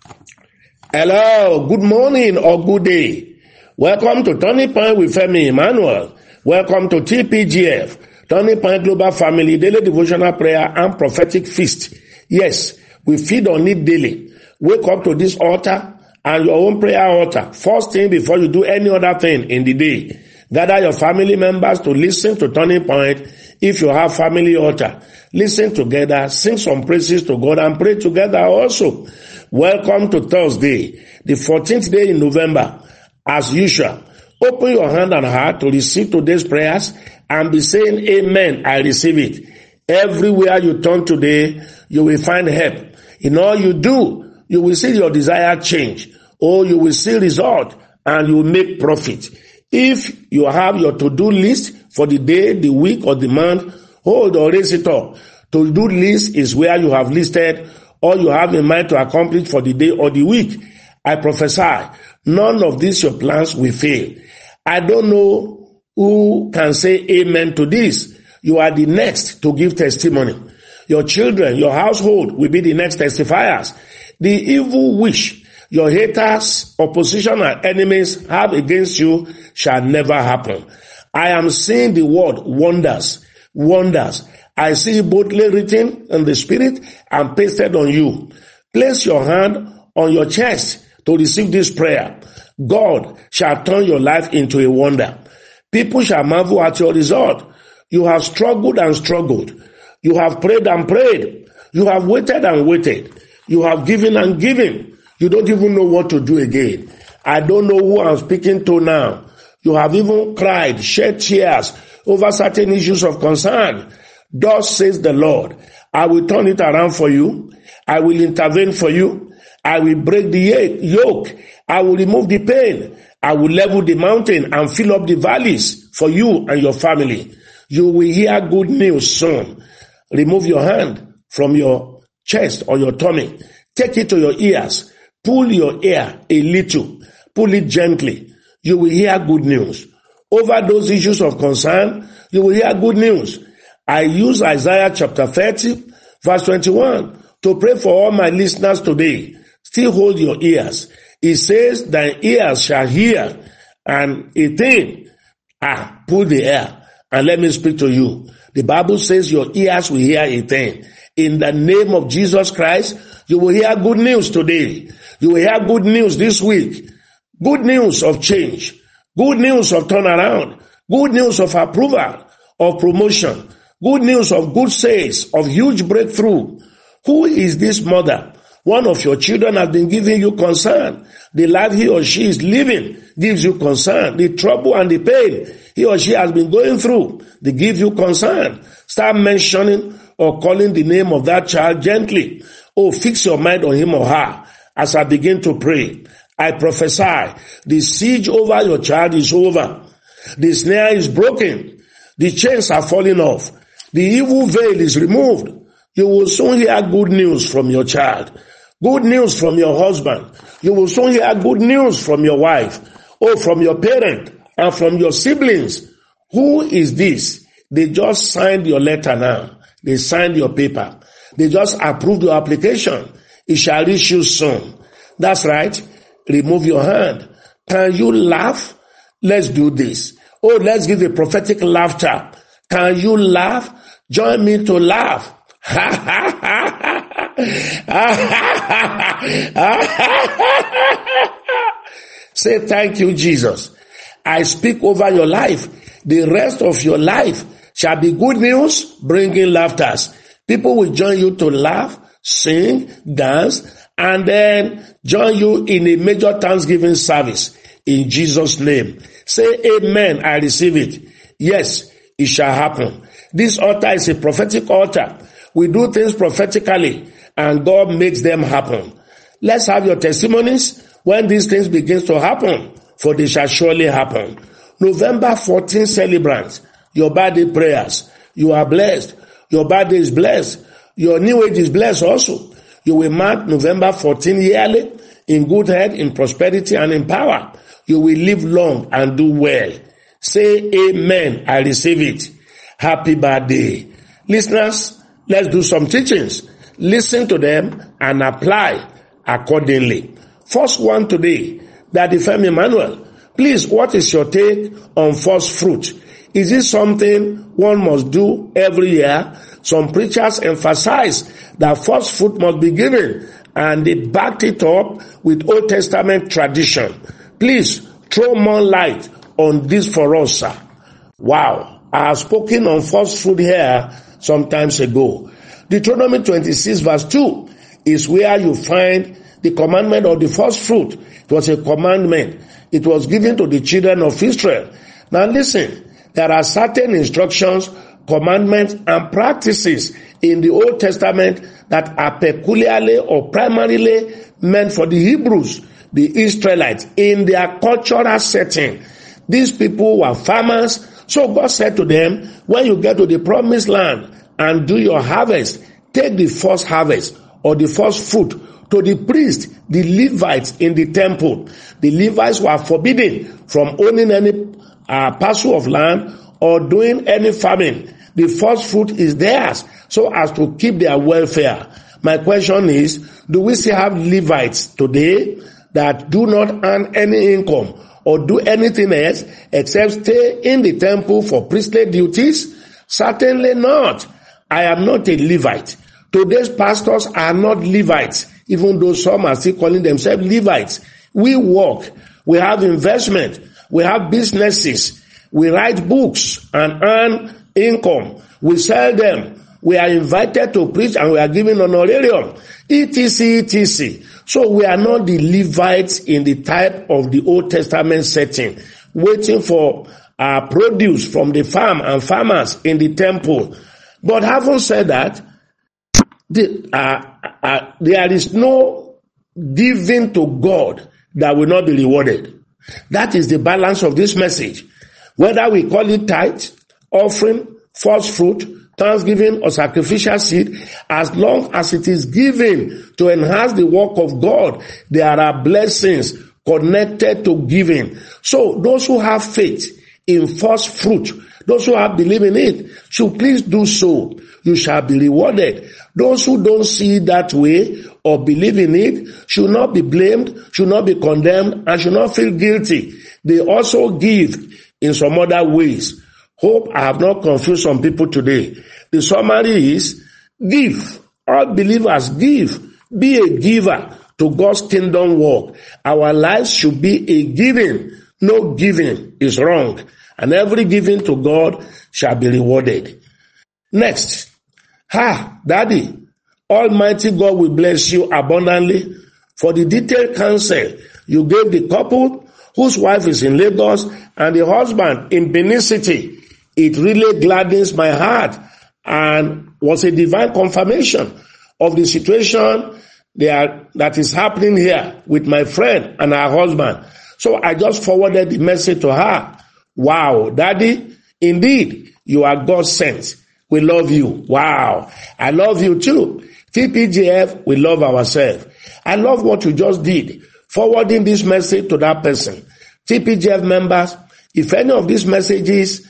Hello, good morning or good day. Welcome to Turning Point with Femi Emmanuel. Welcome to TPGF, Turning Point Global Family Daily Devotional Prayer and Prophetic Feast. Yes, we feed on it daily. Wake up to this altar and your own prayer altar. First thing before you do any other thing in the day. Gather your family members to listen to Turning Point. If you have family altar, listen together, sing some praises to God and pray together also. Welcome to Thursday, the 14th day in November. As usual, open your hand and heart to receive today's prayers and be saying, Amen, I receive it. Everywhere you turn today, you will find help. In all you do, you will see your desired change, or you will see result and you will make profit. If you have your to-do list for the day, the week, or the month, hold or raise it up. To-do list is where you have listed all you have in mind to accomplish for the day or the week. I prophesy, none of these your plans will fail. I don't know who can say amen to this. You are the next to give testimony. Your children, your household will be the next testifiers. The evil wish your haters, opposition, and enemies have against you shall never happen. I am seeing the word wonders, wonders. I see it boldly written in the spirit and pasted on you. Place your hand on your chest to receive this prayer. God shall turn your life into a wonder. People shall marvel at your result. You have struggled and struggled. You have prayed and prayed. You have waited and waited. You have given and given. You don't even know what to do again. I don't know who I'm speaking to now. You have even cried, shed tears over certain issues of concern. Thus says the Lord, I will turn it around for you. I will intervene for you. I will break the yoke. I will remove the pain. I will level the mountain and fill up the valleys for you and your family. You will hear good news soon. Remove your hand from your chest or your tummy. Take it to your ears. Pull your ear a little. Pull it gently. You will hear good news. Over those issues of concern, you will hear good news. I use Isaiah chapter 30, verse 21 to pray for all my listeners today. Still hold your ears. It says, thine ears shall hear and a thing. Pull the air and let me speak to you. The Bible says your ears will hear a thing. In the name of Jesus Christ, you will hear good news today. You will hear good news this week. Good news of change. Good news of turnaround. Good news of approval, of promotion. Good news of good sales, of huge breakthrough. Who is this mother? One of your children has been giving you concern. The life he or she is living gives you concern. The trouble and the pain he or she has been going through, they give you concern. Start mentioning or calling the name of that child gently. Oh, fix your mind on him or her as I begin to pray. I prophesy, the siege over your child is over. The snare is broken. The chains are falling off. The evil veil is removed. You will soon hear good news from your child. Good news from your husband. You will soon hear good news from your wife, or from your parent, and from your siblings. Who is this? They just signed your letter now. They signed your paper. They just approved your application. It shall reach you soon. That's right. Remove your hand. Can you laugh? Let's do this. Oh, let's give a prophetic laughter. Can you laugh? Join me to laugh. Say thank you, Jesus. I speak over your life. The rest of your life shall be good news, bringing laughter. People will join you to laugh, sing, dance, and then join you in a major Thanksgiving service in Jesus' name. Say amen, I receive it. Yes, it shall happen. This altar is a prophetic altar. We do things prophetically and God makes them happen. Let's have your testimonies when these things begin to happen, for they shall surely happen. November 14 celebrants, your birthday prayers. You are blessed. Your birthday is blessed. Your new age is blessed also. You will mark November 14 yearly in good health, in prosperity, and in power. You will live long and do well. Say amen. I receive it. Happy birthday. Listeners, let's do some teachings. Listen to them and apply accordingly. First one today, Daddy Femi Emmanuel. Please, what is your take on first fruit? Is it something one must do every year? Some preachers emphasize that first fruit must be given, and they backed it up with Old Testament tradition. Please throw more light on this for us, sir. Wow, I have spoken on first fruit here some times ago. Deuteronomy 26 verse 2 is where you find the commandment of the first fruit. It was a commandment. It was given to the children of Israel. Now listen, there are certain instructions, commandments, and practices in the Old Testament that are peculiarly or primarily meant for the Hebrews, the Israelites, in their cultural setting. These people were farmers, so God said to them, when you get to the promised land and do your harvest, take the first harvest or the first fruit to the priest, the Levites in the temple. The Levites were forbidden from owning any parcel of land or doing any farming. The first fruit is theirs so as to keep their welfare. My question is, do we still have Levites today that do not earn any income or do anything else except stay in the temple for priestly duties? Certainly not. I am not a Levite. Today's pastors are not Levites, even though some are still calling themselves Levites. We work, we have investment, we have businesses, we write books and earn income. We sell them. We are invited to preach and we are given honorarium, etc., etc. So we are not the Levites in the type of the Old Testament setting, waiting for produce from the farm and farmers in the temple. But having said that, there is no giving to God that will not be rewarded. That is the balance of this message. Whether we call it tithe, offering, first fruit, thanksgiving, or sacrificial seed, as long as it is given to enhance the work of God, there are blessings connected to giving. So those who have faith in first fruit, those who have believed in it, should please do so. You shall be rewarded. Those who don't see it that way or believe in it should not be blamed, should not be condemned, and should not feel guilty. They also give in some other ways. Hope I have not confused some people today. The summary is, give. All believers give. Be a giver to God's kingdom work. Our lives should be a giving. No giving is wrong. And every giving to God shall be rewarded. Next. Daddy, Almighty God will bless you abundantly for the detailed counsel you gave the couple whose wife is in Lagos and the husband in Benin City. It really gladdens my heart and was a divine confirmation of the situation that is happening here with my friend and her husband. So I just forwarded the message to her. Wow, Daddy, indeed, you are God sent. We love you. Wow. I love you too. TPGF, we love ourselves. I love what you just did, forwarding this to that person. TPGF members, if any of these messages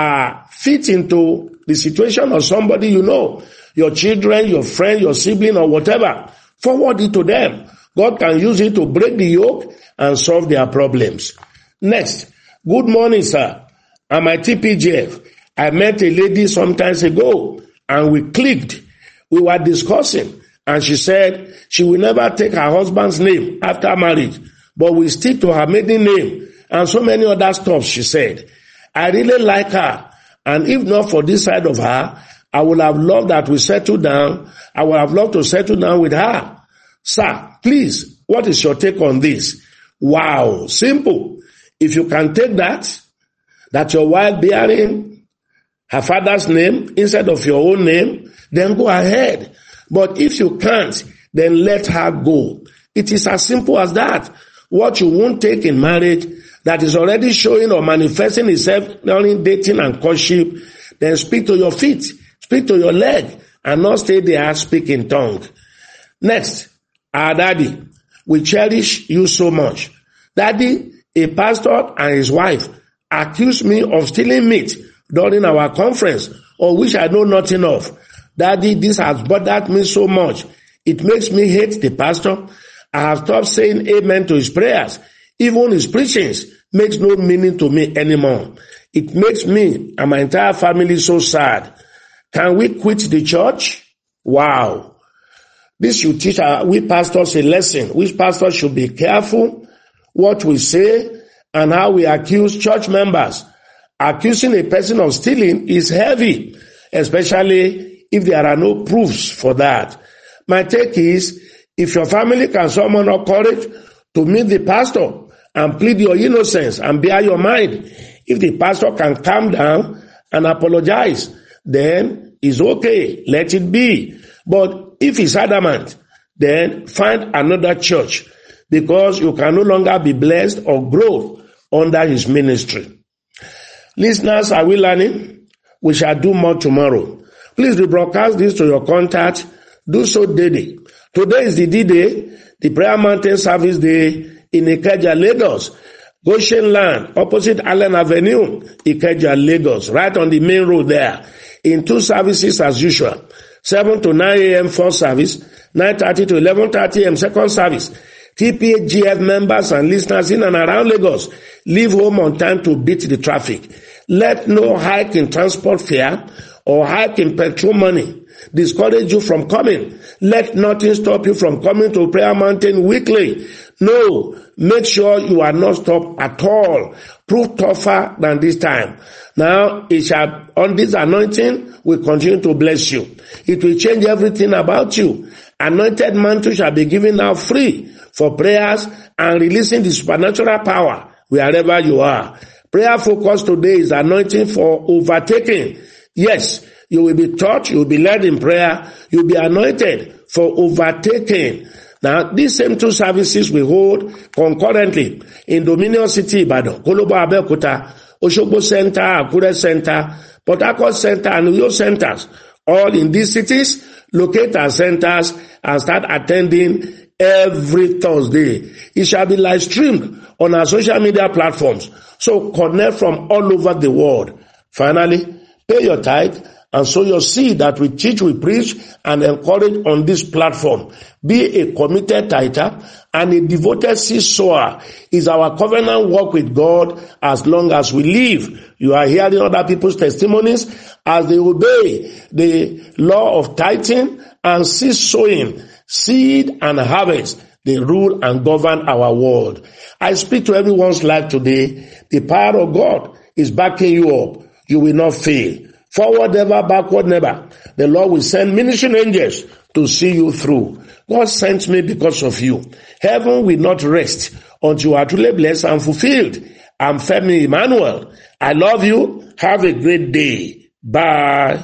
fit into the situation of somebody you know, your children, your friend, your sibling, or whatever, forward it to them. God can use it to break the yoke and solve their problems. Next, good morning, sir. I'm at TPGF. I met a lady some time ago and we clicked. We were discussing and she said she will never take her husband's name after marriage, but will stick to her maiden name and so many other stuff, she said. I really like her, and if not for this side of her, I would have loved that we settle down. I would have loved to settle down with her. Sir, please, what is your take on this? Wow, simple. If you can take that your wife bearing her father's name instead of your own name, then go ahead. But if you can't, then let her go. It is as simple as that. What you won't take in marriage that is already showing or manifesting itself during dating and courtship, then speak to your feet, speak to your leg, and not stay there speaking tongue. Next, our daddy, we cherish you so much. Daddy, a pastor and his wife accused me of stealing meat during our conference, of which I know nothing of. Daddy, this has bothered me so much. It makes me hate the pastor I have stopped saying amen to his prayers. Even his preachings makes no meaning to me anymore. It makes me and my entire family so sad. Can we quit the church? Wow. This should teach we pastors a lesson. We pastors should be careful what we say and how we accuse church members. Accusing a person of stealing is heavy, especially if there are no proofs for that. My take is, if your family can summon up courage to meet the pastor and plead your innocence and bear your mind, if the pastor can calm down and apologize, then it's okay, let it be. But if he's adamant, then find another church, because you can no longer be blessed or grow under his ministry. Listeners, are we learning? We shall do more tomorrow. Please rebroadcast this to your contact. Do so daily. Today is the D-Day, the Prayer Mountain Service Day in Ikeja, Lagos. Goshen Land, opposite Allen Avenue, Ikeja, Lagos, right on the main road there. In 2 services as usual. 7 to 9 a.m. first service, 9:30 to 11:30 a.m. second service. TPGF members and listeners in and around Lagos, leave home on time to beat the traffic. Let no hike in transport fare or hike in petrol money discourage you from coming. Let nothing stop you from coming to Prayer Mountain weekly. No, make sure you are not stopped at all. Prove tougher than this time. Now, it shall, on this anointing, will continue to bless you. It will change everything about you. Anointed mantle shall be given out free for prayers and releasing the supernatural power wherever you are. Prayer focus today is anointing for overtaking. Yes, you will be taught, you will be led in prayer, you will be anointed for overtaking. Now, these same 2 services we hold concurrently in Dominion City, Ibadan, Kolobo Abeokuta, Oshogbo Center, Akure Center, Port Harcourt Center, and Uyo Centers. All in these cities, locate our centers and start attending every Thursday. It shall be live streamed on our social media platforms. So connect from all over the world. Finally, pay your tithe and sow your seed that we teach, we preach, and encourage on this platform. Be a committed tither and a devoted seed sower. Is our covenant work with God as long as we live. You are hearing other people's testimonies as they obey the law of tithing and seed sowing. Seed and harvest, they rule and govern our world. I speak to everyone's life today. The power of God is backing you up. You will not fail. Forward never, backward never. The Lord will send ministering angels to see you through. God sent me because of you. Heaven will not rest until you are truly blessed and fulfilled. I'm Femi Emmanuel. I love you. Have a great day. Bye.